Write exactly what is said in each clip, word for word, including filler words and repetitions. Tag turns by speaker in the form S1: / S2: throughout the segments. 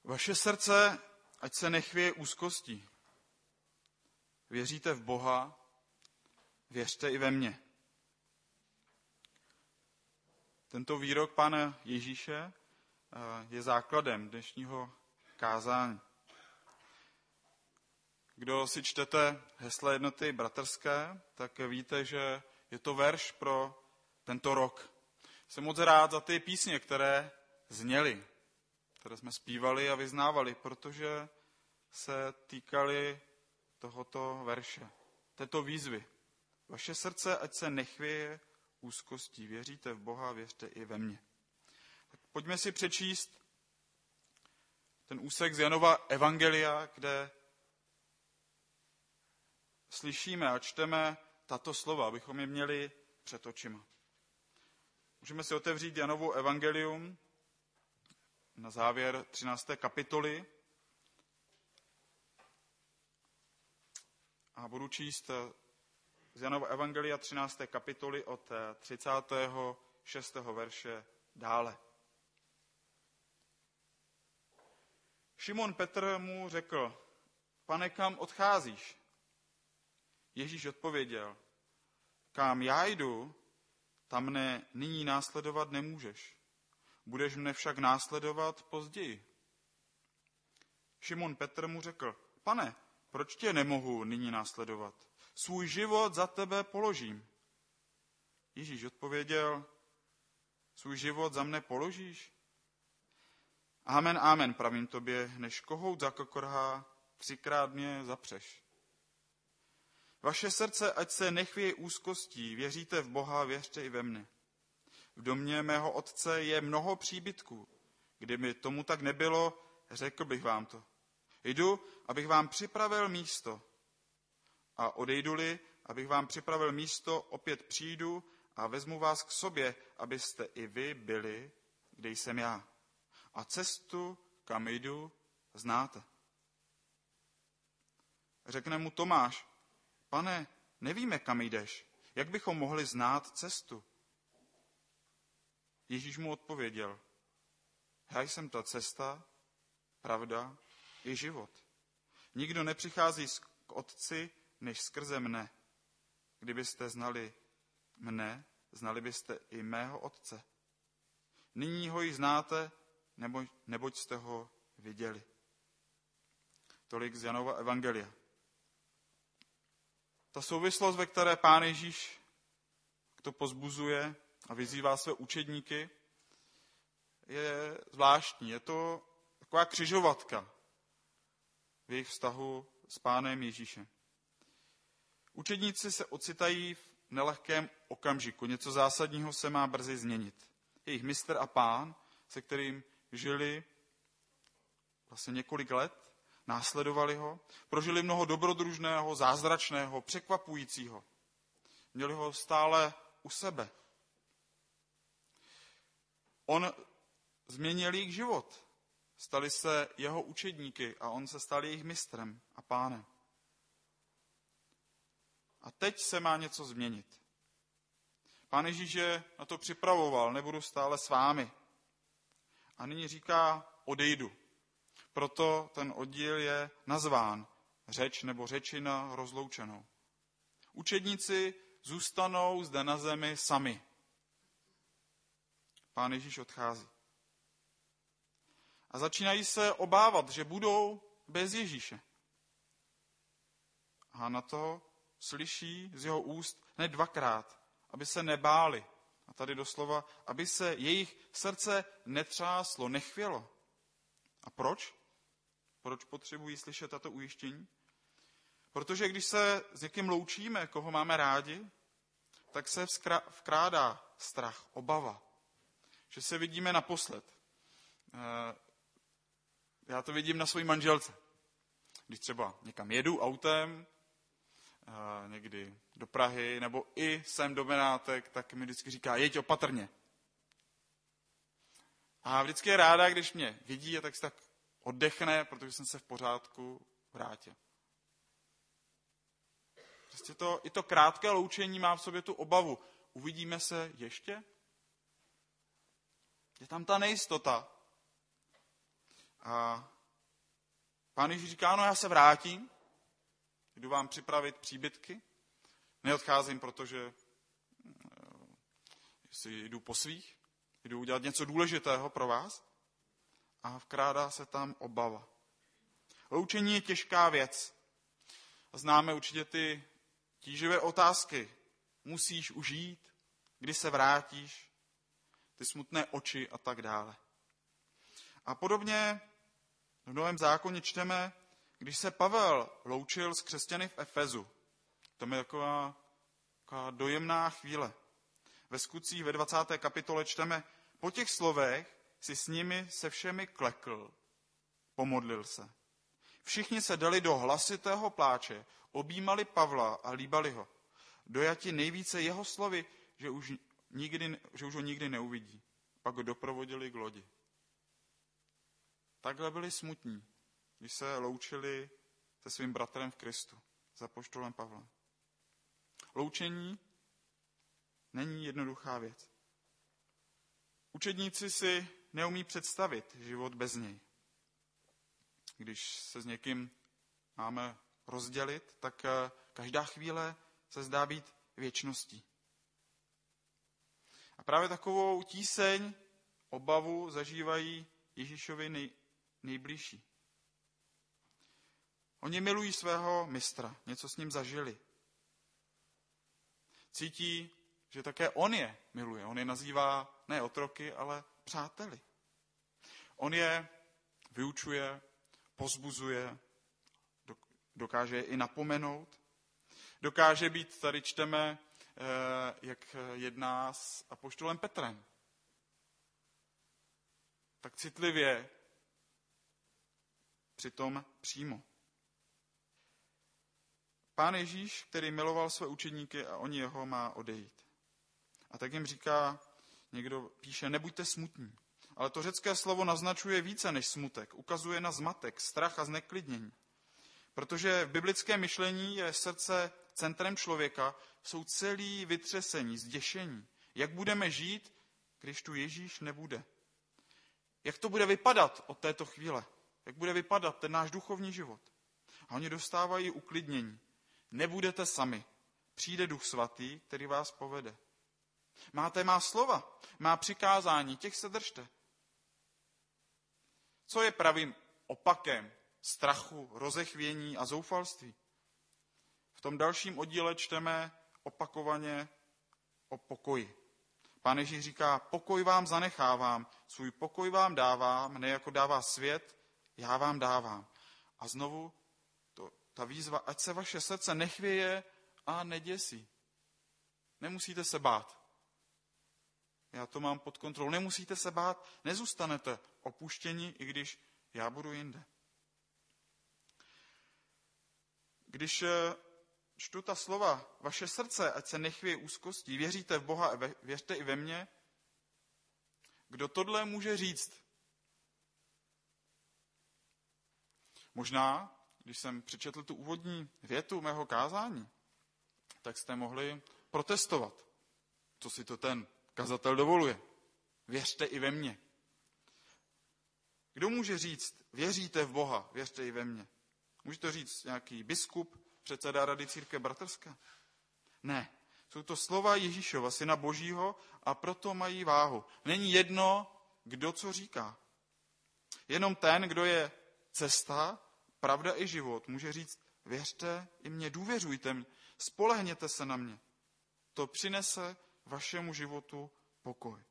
S1: Vaše srdce, ať se nechvěje úzkostí. Věříte v Boha, věřte i ve mně. Tento výrok Pána Ježíše je základem dnešního kázání. Kdo si čtete hesla jednoty bratrské, tak víte, že je to verš pro tento rok. Jsem moc rád za ty písně, které zněly, které jsme zpívali a vyznávali, protože se týkaly tohoto verše, této výzvy. Vaše srdce, ať se nechvěje úzkostí. Věříte v Boha, věřte i ve mně. Tak pojďme si přečíst ten úsek z Janova evangelia, kde slyšíme a čteme tato slova, abychom je měli před očima. Můžeme si otevřít Janovo evangelium na závěr třinácté kapitoly a budu číst z Janova evangelia třinácté kapitoly od třicátého šestého verše dále. Šimon Petr mu řekl: Pane, kam odcházíš? Ježíš odpověděl: Kam já jdu, tam mne nyní následovat nemůžeš. Budeš mne však následovat později. Šimon Petr mu řekl: Pane, proč tě nemohu nyní následovat? Svůj život za tebe položím. Ježíš odpověděl: Svůj život za mne položíš? Amen, amen, pravím tobě, než kohout zakokorhá, třikrát mě zapřeš. Vaše srdce, ať se nechvěje úzkostí, věříte v Boha, věřte i ve mne. V domě mého otce je mnoho příbytků. Kdyby tomu tak nebylo, řekl bych vám to. Jdu, abych vám připravil místo. A odejdu-li, abych vám připravil místo, opět přijdu a vezmu vás k sobě, abyste i vy byli, kde jsem já. A cestu, kam jdu, znáte. Řekne mu Tomáš: Pane, nevíme, kam jdeš. Jak bychom mohli znát cestu? Ježíš mu odpověděl: Já jsem ta cesta, pravda i život. Nikdo nepřichází k Otci, než skrze mne. Kdybyste znali mne, znali byste i mého Otce. Nyní ho již znáte, nebo, neboť jste ho viděli. Tolik z Janova evangelia. Ta souvislost, ve které Pán Ježíš to pozbuzuje a vyzývá své učedníky, je zvláštní. Je to taková křižovatka v jejich vztahu s Pánem Ježíšem. Učedníci se ocitají v nelehkém okamžiku. Něco zásadního se má brzy změnit. Jejich mistr a Pán, se kterým žili vlastně několik let, následovali ho, prožili mnoho dobrodružného, zázračného, překvapujícího. Měli ho stále u sebe. On změnil jejich život. Stali se jeho učedníky a on se stal jejich mistrem a pánem. A teď se má něco změnit. Pán Ježíš je na to připravoval, nebudu stále s vámi. A nyní říká: odejdu. Proto ten oddíl je nazván řeč nebo řečina rozloučenou. Učedníci zůstanou zde na zemi sami. Pán Ježíš odchází. A začínají se obávat, že budou bez Ježíše. A na to slyší z jeho úst hned dvakrát, aby se nebáli. A tady doslova, aby se jejich srdce netřáslo, nechvělo. A proč? Proč potřebují slyšet tato ujištění? Protože když se s někým loučíme, koho máme rádi, tak se vkrádá strach, obava, že se vidíme naposled. Já to vidím na své manželce. Když třeba někam jedu autem, někdy do Prahy, nebo i sem do Benátek, tak mi vždycky říká: jeď opatrně. A vždycky je ráda, když mě vidí, a tak se tak oddechne, protože jsem se v pořádku vrátil. Prostě to, i to krátké loučení má v sobě tu obavu. Uvidíme se ještě? Je tam ta nejistota. A Pán Ježíš říká, no já se vrátím, jdu vám připravit příbytky, neodcházím, protože si jdu po svých, jdu udělat něco důležitého pro vás a vkrádá se tam obava. Loučení je těžká věc. Známe určitě ty tíživé otázky. Musíš užít, kdy se vrátíš, ty smutné oči a tak dále. A podobně v Novém zákoně čteme, když se Pavel loučil s křesťany v Efezu. To je taková, taková dojemná chvíle. Ve Skutcích ve dvacáté kapitole čteme, po těch slovech si s nimi se všemi klekl, pomodlil se. Všichni se dali do hlasitého pláče, objímali Pavla a líbali ho. Dojati nejvíce jeho slovy, že už, nikdy, že už ho nikdy neuvidí. Pak ho doprovodili k lodi. Takhle byli smutní, když se loučili se svým bratrem v Kristu, s apoštolem Pavlem. Loučení není jednoduchá věc. Učedníci si neumí představit život bez něj. Když se s někým máme rozdělit, tak každá chvíle se zdá být věčností. A právě takovou tíseň, obavu zažívají Ježíšovi nej, nejbližší. Oni milují svého mistra, něco s ním zažili. Cítí, že také on je miluje. On je nazývá ne otroky, ale přáteli. On je vyučuje, pozbuzuje, dokáže je i napomenout. Dokáže být, tady čteme, jak jedná s apoštolem Petrem. Tak citlivě, přitom přímo. Pán Ježíš, který miloval své učedníky a oni jeho, má odejít. A tak jim říká, někdo píše, nebuďte smutní. Ale to řecké slovo naznačuje více než smutek. Ukazuje na zmatek, strach a zneklidnění. Protože v biblickém myšlení je srdce centrem člověka, jsou celý vytřesení, zděšení. Jak budeme žít, když tu Ježíš nebude? Jak to bude vypadat od této chvíle? Jak bude vypadat ten náš duchovní život? A oni dostávají uklidnění. Nebudete sami. Přijde Duch Svatý, který vás povede. Máte má slova, má přikázání, těch se držte. Co je pravým opakem strachu, rozechvění a zoufalství? V tom dalším oddíle čteme opakovaně o pokoji. Pán Ježíš říká, pokoj vám zanechávám, svůj pokoj vám dávám, ne jako dává svět, já vám dávám. A znovu to, ta výzva, ať se vaše srdce nechvěje a neděsí. Nemusíte se bát. Já to mám pod kontrolou. Nemusíte se bát, nezůstanete opuštěni, i když já budu jinde. Když čtu ta slova, vaše srdce, ať se nechvěje úzkostí, věříte v Boha, věřte i ve mně, kdo tohle může říct? Možná, když jsem přečetl tu úvodní větu mého kázání, tak jste mohli protestovat, co si to ten kazatel dovoluje. Věřte i ve mně. Kdo může říct, věříte v Boha, věřte i ve mně? Může to říct nějaký biskup, předseda Rady církve bratrské? Ne, jsou to slova Ježíšova, syna Božího, a proto mají váhu. Není jedno, kdo co říká. Jenom ten, kdo je cesta, pravda i život, může říct, věřte i mně, důvěřujte mě, spolehněte se na mě. To přinese vašemu životu pokoj.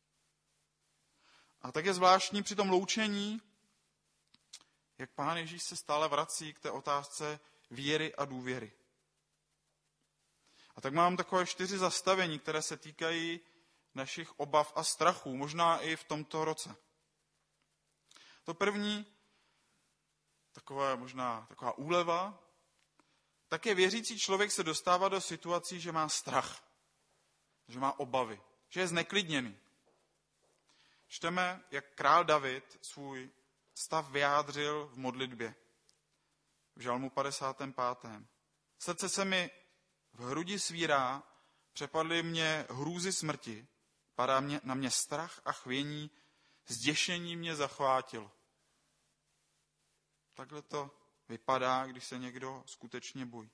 S1: A tak je zvláštní při tom loučení, jak Pán Ježíš se stále vrací k té otázce víry a důvěry. A tak mám takové čtyři zastavení, které se týkají našich obav a strachů, možná i v tomto roce. To první, takové možná taková úleva, také věřící člověk se dostává do situací, že má strach, že má obavy, že je zneklidněný. Čteme, jak král David svůj stav vyjádřil v modlitbě. V žalmu padesátém pátém Srdce se mi v hrudi svírá, přepadly mě hrůzy smrti, padá mě, na mě strach a chvění, zděšení mě zachvátilo. Takhle to vypadá, když se někdo skutečně bojí.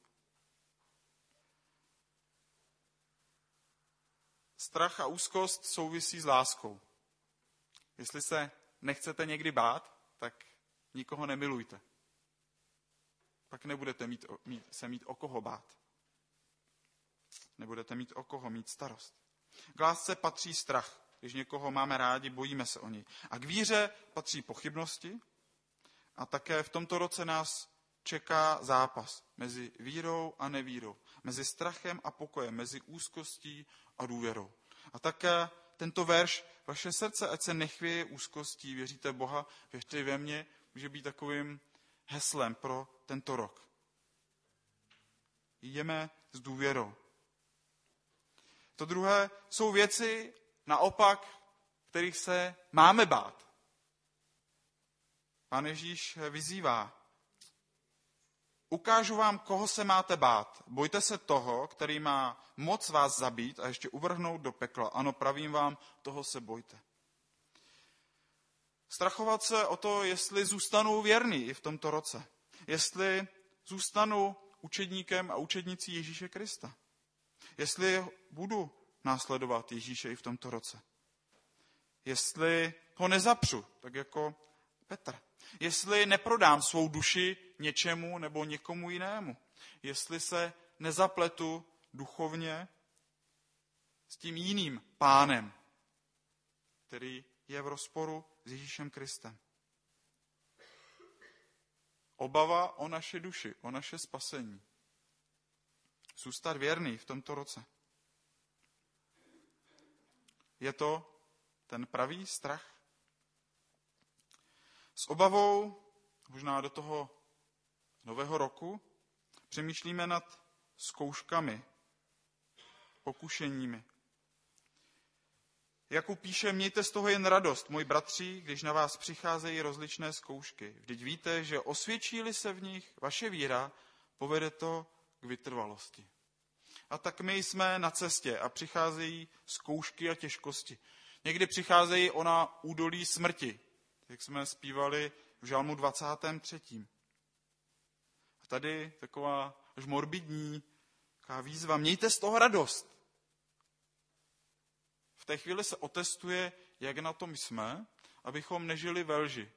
S1: Strach a úzkost souvisí s láskou. Jestli se nechcete někdy bát, tak nikoho nemilujte. Pak nebudete mít, mít, se mít o koho bát. Nebudete mít o koho mít starost. K lásce patří strach. Když někoho máme rádi, bojíme se o něj. A k víře patří pochybnosti. A také v tomto roce nás čeká zápas mezi vírou a nevírou. Mezi strachem a pokojem, mezi úzkostí a důvěrou. A také tento verš, vaše srdce, ať se nechvěje úzkostí, věříte Boha, věřte ve mně, může být takovým heslem pro tento rok. Jdeme s důvěrou. To druhé jsou věci, naopak, kterých se máme bát. Pán Ježíš vyzývá. Ukážu vám, koho se máte bát. Bojte se toho, který má moc vás zabít a ještě uvrhnout do pekla. Ano, pravím vám, toho se bojte. Strachovat se o to, jestli zůstanu věrný i v tomto roce. Jestli zůstanu učedníkem a učednicí Ježíše Krista. Jestli budu následovat Ježíše i v tomto roce. Jestli ho nezapřu, tak jako Petr. Jestli neprodám svou duši něčemu nebo někomu jinému. Jestli se nezapletu duchovně s tím jiným pánem, který je v rozporu s Ježíšem Kristem. Obava o naše duši, o naše spasení. Zůstat věrný v tomto roce. Je to ten pravý strach? S obavou, možná do toho nového roku, přemýšlíme nad zkouškami, pokušeními. Jakub píše, mějte z toho jen radost, moji bratři, když na vás přicházejí rozličné zkoušky. Vždyť víte, že osvědčí-li se v nich vaše víra, povede to k vytrvalosti. A tak my jsme na cestě a přicházejí zkoušky a těžkosti. Někdy přicházejí ona údolí smrti, jak jsme zpívali v žalmu dvacátém třetím A tady taková až morbidní taková výzva, mějte z toho radost. V té chvíli se otestuje, jak na tom jsme, abychom nežili ve lži.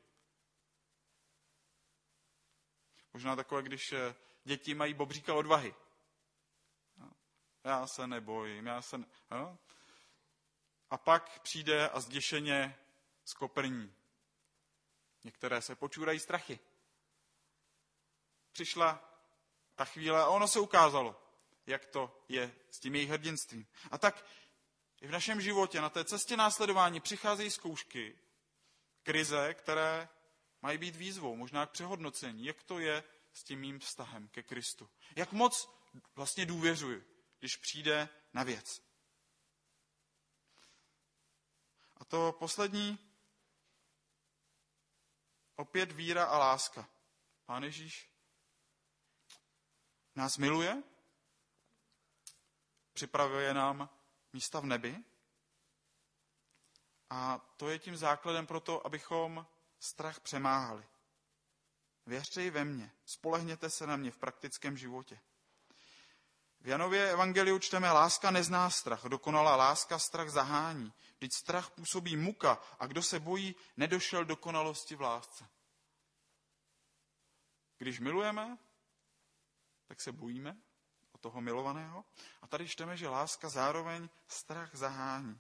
S1: Možná takové, když děti mají bobříka odvahy. Já se nebojím, já se ne... no? A pak přijde a zděšeně skoprní. Některé se počůrají strachy. Přišla ta chvíle a ono se ukázalo, jak to je s tím jejich hrdinstvím. A tak i v našem životě, na té cestě následování přicházejí zkoušky, krize, které mají být výzvou, možná k přehodnocení, jak to je s tím mým vztahem ke Kristu. Jak moc vlastně důvěřuji, když přijde na věc. A to poslední, opět víra a láska. Pán Ježíš nás miluje, připravuje nám místa v nebi a to je tím základem pro to, abychom strach přemáhali. Věřte i ve mně, spolehněte se na mě v praktickém životě. V Janově evangeliu čteme, láska nezná strach, dokonalá láska strach zahání. Vždyť strach působí muka a kdo se bojí, nedošel dokonalosti v lásce. Když milujeme, tak se bojíme o toho milovaného. A tady čteme, že láska zároveň strach zahání.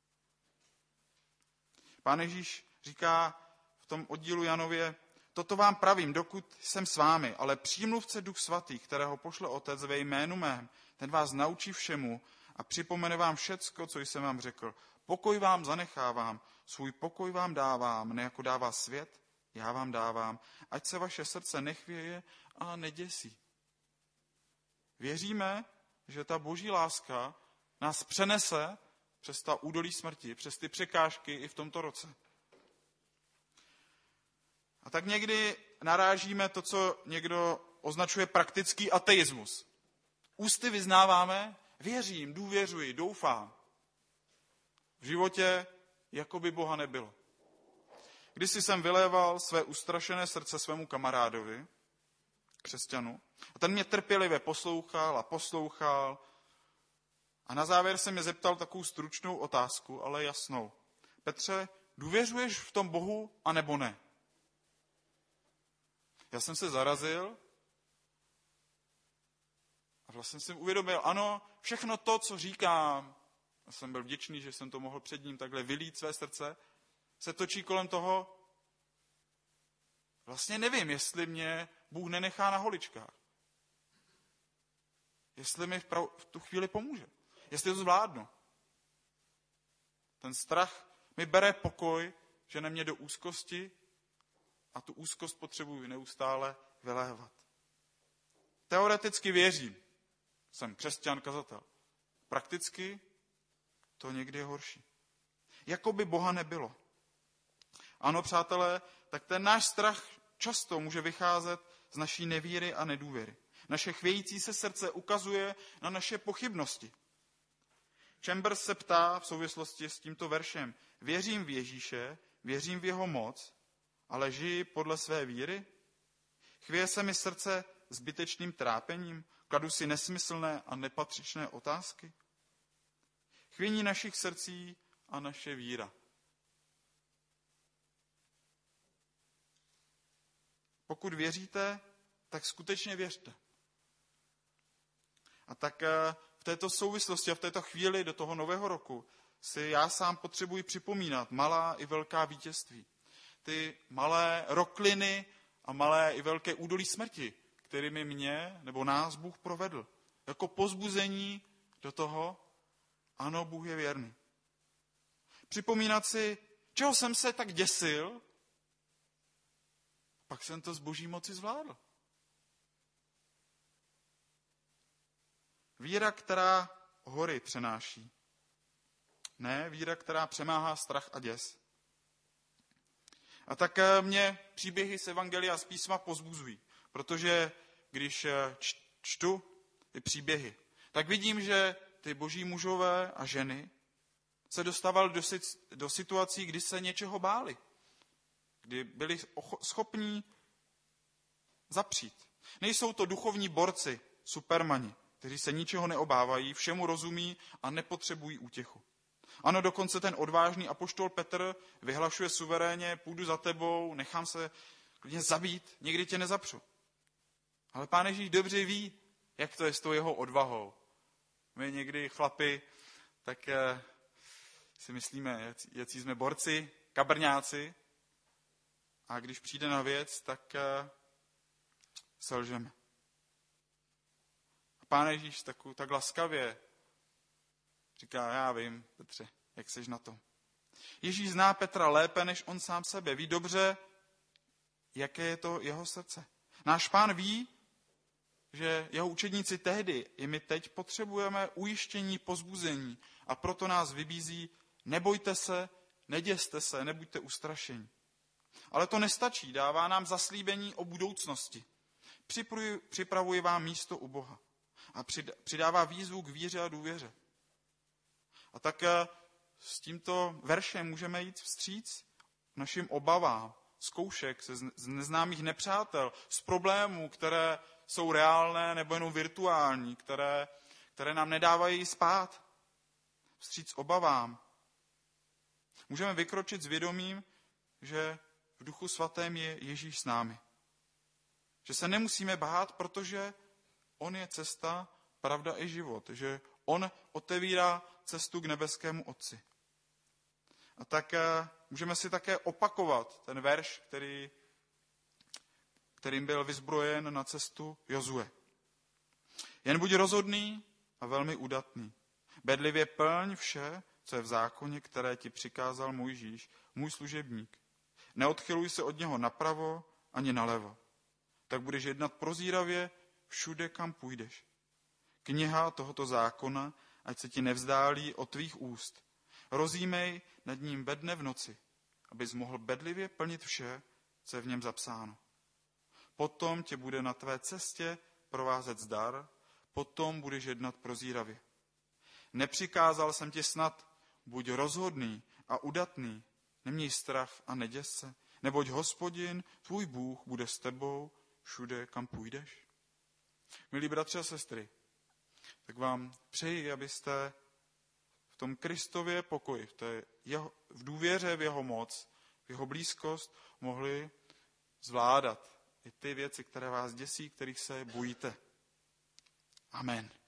S1: Pán Ježíš říká v tom oddílu Janově, toto vám pravím, dokud jsem s vámi, ale přímluvce Duch Svatý, kterého pošle Otec ve jménu mém, ten vás naučí všemu a připomene vám všecko, co jsem vám řekl. Pokoj vám zanechávám, svůj pokoj vám dávám, ne jako dává svět, já vám dávám, ať se vaše srdce nechvěje a neděsí. Věříme, že ta boží láska nás přenese přes ta údolí smrti, přes ty překážky i v tomto roce. A tak někdy narážíme to, co někdo označuje praktický ateismus. Ústy vyznáváme, věřím, důvěřuji, doufám. V životě jako by Boha nebylo. kdysi jsem vyléval své ustrašené srdce svému kamarádovi, křesťanu, a ten mě trpělivě poslouchal a poslouchal. A na závěr se mě zeptal takovou stručnou otázku, ale jasnou. Petře, důvěřuješ v tom Bohu, anebo ne? Já jsem se zarazil a vlastně jsem uvědomil, ano, všechno to, co říkám, a jsem byl vděčný, že jsem to mohl před ním takhle vylít své srdce, se točí kolem toho, vlastně nevím, jestli mě Bůh nenechá na holičkách. Jestli mi v, prav, v tu chvíli pomůže. Jestli to zvládnu. Ten strach mi bere pokoj, žene mě do úzkosti a tu úzkost potřebuji neustále vylévat. Teoreticky věřím. Jsem křesťan, kazatel. Prakticky to někdy je horší. Jako by Boha nebylo. Ano, přátelé, tak ten náš strach často může vycházet z naší nevíry a nedůvěry. Naše chvějící se srdce ukazuje na naše pochybnosti. Chambers se ptá v souvislosti s tímto veršem, věřím v Ježíše, věřím v jeho moc, ale žiji podle své víry? Chvěje se mi srdce zbytečným trápením? Kladu si nesmyslné a nepatřičné otázky? Chvění našich srdcí a naše víra. Pokud věříte, tak skutečně věřte. A tak v této souvislosti a v této chvíli do toho nového roku si já sám potřebuji připomínat malá i velká vítězství. Ty malé rokliny a malé i velké údolí smrti, kterými mě nebo nás Bůh provedl. Jako povzbuzení do toho, ano, Bůh je věrný. Připomínat si, čeho jsem se tak děsil, pak jsem to z Boží moci zvládl. Víra, která hory přenáší. Ne, víra, která přemáhá strach a děs. A tak mě příběhy z Evangelia z písma pozbuzují, protože když čtu ty příběhy, tak vidím, že ty boží mužové a ženy se dostávali do, do situací, kdy se něčeho báli, kdy byli schopní zapřít. Nejsou to duchovní borci, supermani, kteří se ničeho neobávají, všemu rozumí a nepotřebují útěchu. Ano, dokonce ten odvážný apoštol Petr vyhlašuje suverénně, půjdu za tebou, nechám se klidně zabít, nikdy tě nezapřu. Ale Pán Ježíš dobře ví, jak to je s tou jeho odvahou. My někdy chlapi, tak eh, si myslíme, jací jsme borci, kabrňáci, a když přijde na věc, tak eh, selžeme. A Pán Ježíš tak, tak laskavě říká, já vím, Petře, jak seš na to. Ježíš zná Petra lépe, než on sám sebe. Ví dobře, jaké je to jeho srdce. Náš Pán ví, že jeho učedníci tehdy i my teď potřebujeme ujištění, pozbuzení a proto nás vybízí, nebojte se, neděste se, nebuďte ustrašení. Ale to nestačí, dává nám zaslíbení o budoucnosti. Připravuji vám místo u Boha a přidává výzvu k víře a důvěře. A tak s tímto veršem můžeme jít vstříc našim obavám, zkoušek z neznámých nepřátel, z problémů, které jsou reálné nebo jenom virtuální, které, které nám nedávají spát. Vstříc obavám. Můžeme vykročit s vědomím, že v Duchu Svatém je Ježíš s námi. Že se nemusíme bát, protože on je cesta, pravda i život. Že on otevírá cestu k nebeskému Otci. A tak můžeme si také opakovat ten verš, který, kterým byl vyzbrojen na cestu Jozue. Jen buď rozhodný a velmi udatný. Bedlivě plň vše, co je v zákoně, které ti přikázal Mojžíš, můj služebník. Neodchyluj se od něho napravo ani nalevo. Tak budeš jednat prozíravě všude, kam půjdeš. Kniha tohoto zákona, ať se ti nevzdálí od tvých úst. Rozjímej nad ním ve dne v noci, abys mohl bedlivě plnit vše, co je v něm zapsáno. Potom tě bude na tvé cestě provázet zdar, potom budeš jednat prozíravě. Nepřikázal jsem ti snad, buď rozhodný a udatný, neměj strach a neděs se, Neboť Hospodin, tvůj Bůh, bude s tebou všude, kam půjdeš. Milí bratři a sestry, tak vám přeji, abyste v tom Kristově pokoji, v, té jeho, v důvěře v jeho moc, v jeho blízkost mohli zvládat i ty věci, které vás děsí, kterých se bojíte. Amen.